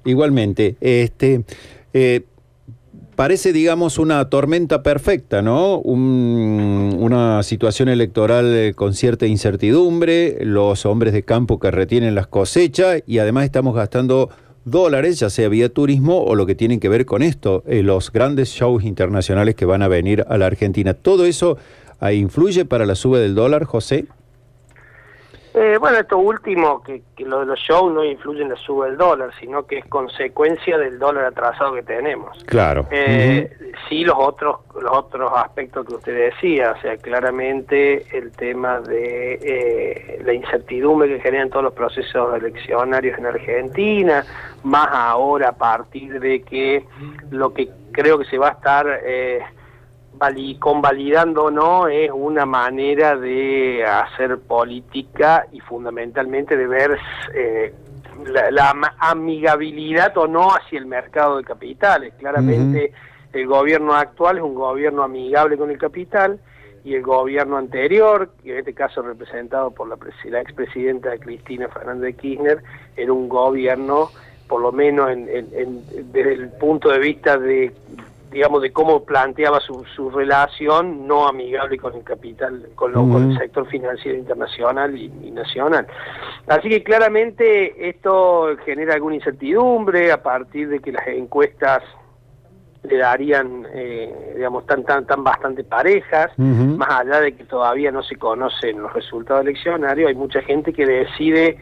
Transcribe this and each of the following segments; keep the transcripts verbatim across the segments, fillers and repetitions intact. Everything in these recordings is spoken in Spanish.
igualmente. Este, eh, parece, digamos, una tormenta perfecta, ¿no? Un, una situación electoral eh, con cierta incertidumbre, los hombres de campo que retienen las cosechas y además estamos gastando dólares, ya sea vía turismo o lo que tienen que ver con esto, eh, los grandes shows internacionales que van a venir a la Argentina. ¿Todo eso eh, influye para la suba del dólar, José? Eh, bueno, esto último, que, que lo de los shows no influye en la suba del dólar, sino que es consecuencia del dólar atrasado que tenemos. Claro. Eh, Uh-huh. Sí, los otros los otros aspectos que usted decía, o sea, claramente el tema de eh, la incertidumbre que generan todos los procesos eleccionarios en Argentina, más ahora a partir de que lo que creo que se va a estar... Eh, convalidando o no es una manera de hacer política y fundamentalmente de ver eh, la, la amigabilidad o no hacia el mercado de capitales. Claramente uh-huh. El gobierno actual es un gobierno amigable con el capital y el gobierno anterior, que en este caso representado por la, la expresidenta Cristina Fernández de Kirchner, era un gobierno, por lo menos en, en, en, desde el punto de vista de digamos, de cómo planteaba su, su relación no amigable con el capital, con, lo, uh-huh. con el sector financiero internacional y, y nacional. Así que claramente esto genera alguna incertidumbre a partir de que las encuestas le darían, eh, digamos, tan, tan, tan bastante parejas, uh-huh. más allá de que todavía no se conocen los resultados eleccionarios, hay mucha gente que decide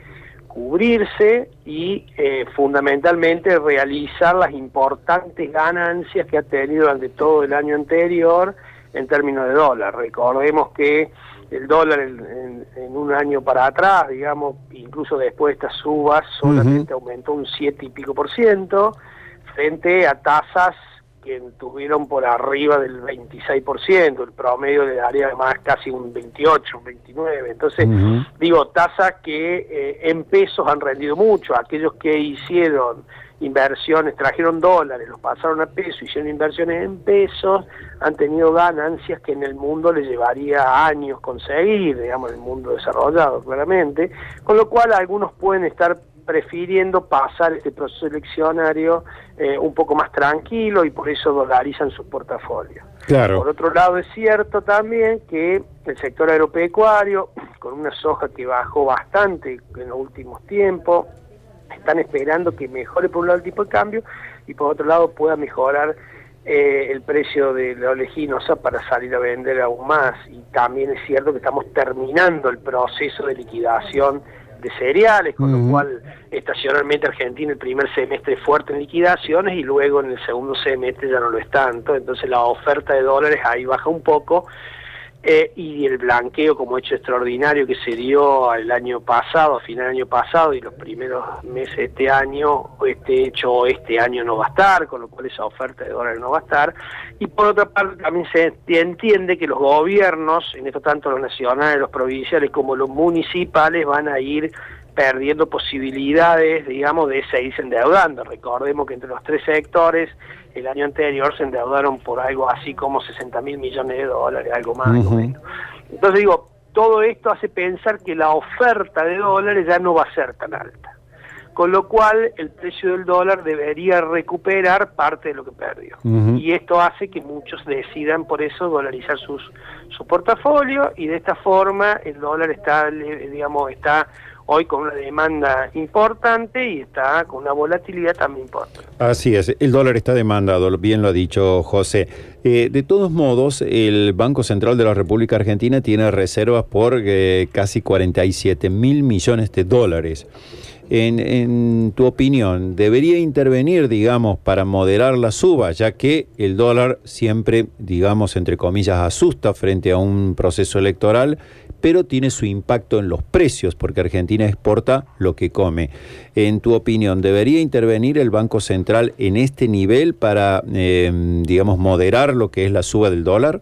cubrirse y eh, fundamentalmente realizar las importantes ganancias que ha tenido durante todo el año anterior en términos de dólar. Recordemos que el dólar en, en, en un año para atrás, digamos, incluso después de estas subas, solamente uh-huh. aumentó un siete y pico por ciento frente a tasas que tuvieron por arriba del veintiséis por ciento, el promedio le daría más casi un veintiocho, un veintinueve, entonces uh-huh. digo, tasas que eh, en pesos han rendido mucho, aquellos que hicieron inversiones, trajeron dólares, los pasaron a pesos, hicieron inversiones en pesos, han tenido ganancias que en el mundo les llevaría años conseguir, digamos, en el mundo desarrollado claramente, con lo cual algunos pueden estar prefiriendo pasar este proceso eleccionario eh, un poco más tranquilo y por eso dolarizan sus portafolios. Claro. Por otro lado, es cierto también que el sector agropecuario, con una soja que bajó bastante en los últimos tiempos, están esperando que mejore por un lado el tipo de cambio y por otro lado pueda mejorar eh, el precio de la oleaginosa para salir a vender aún más. Y también es cierto que estamos terminando el proceso de liquidación de cereales, con uh-huh. lo cual estacionalmente Argentina el primer semestre fuerte en liquidaciones y luego en el segundo semestre ya no lo es tanto, entonces la oferta de dólares ahí baja un poco, eh, y el blanqueo como hecho extraordinario que se dio el año pasado, a final del año pasado y los primeros meses de este año, este hecho este año no va a estar, con lo cual esa oferta de dólares no va a estar, y por otra parte también se entiende que los gobiernos, en esto tanto los nacionales, los provinciales como los municipales, van a ir perdiendo posibilidades, digamos, de seguirse endeudando. Recordemos que entre los tres sectores, el año anterior se endeudaron por algo así como sesenta mil millones de dólares, algo más, uh-huh. algo menos. Entonces digo, todo esto hace pensar que la oferta de dólares ya no va a ser tan alta, con lo cual el precio del dólar debería recuperar parte de lo que perdió. Uh-huh. Y esto hace que muchos decidan por eso dolarizar sus su portafolio y de esta forma el dólar está, digamos, está hoy con una demanda importante y está con una volatilidad también importante. Así es, el dólar está demandado, bien lo ha dicho José. Eh, de todos modos, el Banco Central de la República Argentina tiene reservas por eh, casi cuarenta y siete mil millones de dólares. En, en tu opinión, ¿debería intervenir, digamos, para moderar la suba, ya que el dólar siempre, digamos, entre comillas, asusta frente a un proceso electoral, pero tiene su impacto en los precios, porque Argentina exporta lo que come? En tu opinión, ¿debería intervenir el Banco Central en este nivel para, eh, digamos, moderar lo que es la suba del dólar?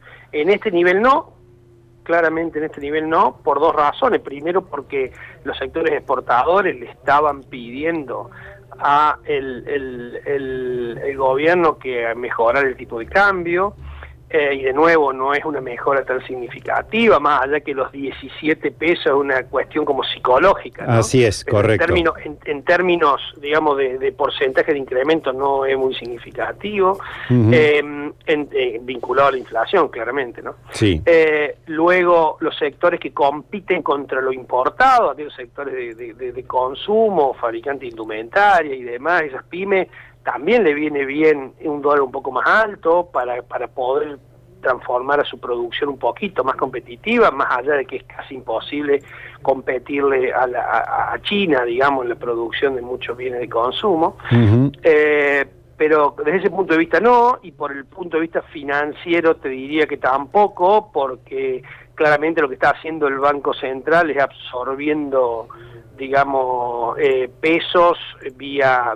En este nivel no. Claramente en este nivel no, por dos razones. Primero, porque los sectores exportadores le estaban pidiendo a el, el, el, el gobierno que mejorara el tipo de cambio. Eh, y de nuevo no es una mejora tan significativa, más allá que los diecisiete pesos es una cuestión como psicológica, ¿no? Así es, pero correcto. En términos, en, en términos digamos, de, de porcentaje de incremento no es muy significativo, uh-huh. eh, en, eh, vinculado a la inflación, claramente, ¿no? Sí. Eh, luego, los sectores que compiten contra lo importado, aquellos sectores de, de, de, de consumo, fabricantes de indumentaria y demás, esas pymes, también le viene bien un dólar un poco más alto para, para poder transformar a su producción un poquito más competitiva, más allá de que es casi imposible competirle a, la, a, a China, digamos, en la producción de muchos bienes de consumo. Uh-huh. eh, pero desde ese punto de vista no, y por el punto de vista financiero te diría que tampoco, porque claramente lo que está haciendo el Banco Central es absorbiendo, digamos, eh, pesos vía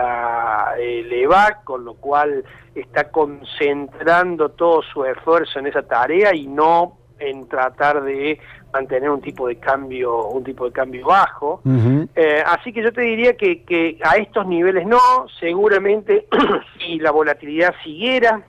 vía eh, LEVAC, con lo cual está concentrando todo su esfuerzo en esa tarea y no en tratar de mantener un tipo de cambio un tipo de cambio bajo. Uh-huh. eh, así que yo te diría que, que a estos niveles no, seguramente si la volatilidad siguiera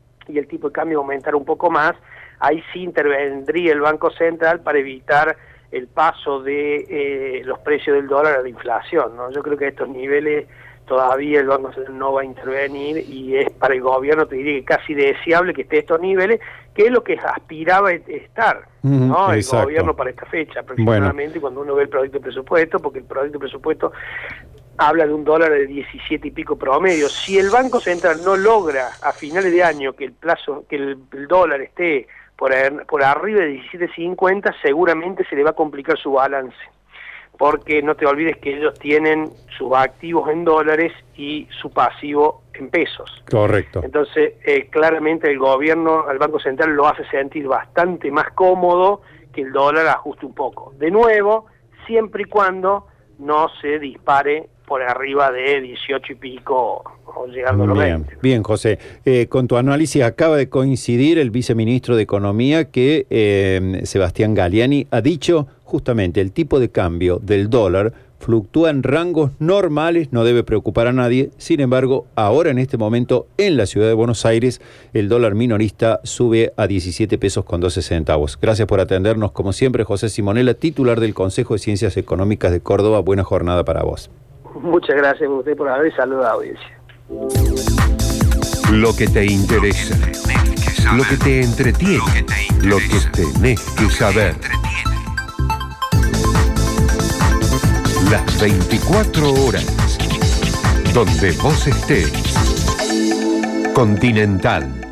y el tipo de cambio aumentara un poco más, ahí sí intervendría el Banco Central para evitar el paso de eh, los precios del dólar a la inflación, ¿no? Yo creo que a estos niveles todavía el Banco Central no va a intervenir y es para el gobierno, te diría que casi deseable que esté a estos niveles, que es lo que aspiraba a estar, ¿no? El Exacto. gobierno para esta fecha, aproximadamente, bueno. Cuando uno ve el proyecto de presupuesto, porque el proyecto de presupuesto habla de un dólar de diecisiete y pico promedio. Si el Banco Central no logra a finales de año que el plazo, que el, el dólar esté por, por arriba de diecisiete cincuenta, seguramente se le va a complicar su balance, porque no te olvides que ellos tienen sus activos en dólares y su pasivo en pesos. Correcto. Entonces, eh, claramente el gobierno, al Banco Central lo hace sentir bastante más cómodo que el dólar ajuste un poco. De nuevo, siempre y cuando no se dispare por arriba de dieciocho y pico o llegando a los bien, veinte. Bien, José. Eh, con tu análisis acaba de coincidir el viceministro de Economía que eh, Sebastián Galiani ha dicho justamente el tipo de cambio del dólar fluctúa en rangos normales, no debe preocupar a nadie. Sin embargo, ahora en este momento en la ciudad de Buenos Aires el dólar minorista sube a diecisiete pesos con doce centavos. Gracias por atendernos, como siempre, José Simonella, titular del Consejo de Ciencias Económicas de Córdoba. Buena jornada para vos. Muchas gracias a usted por haber saludado a la audiencia. Lo que te interesa, lo que te entretiene, lo que tenés que saber. Las veinticuatro horas, donde vos estés. Continental.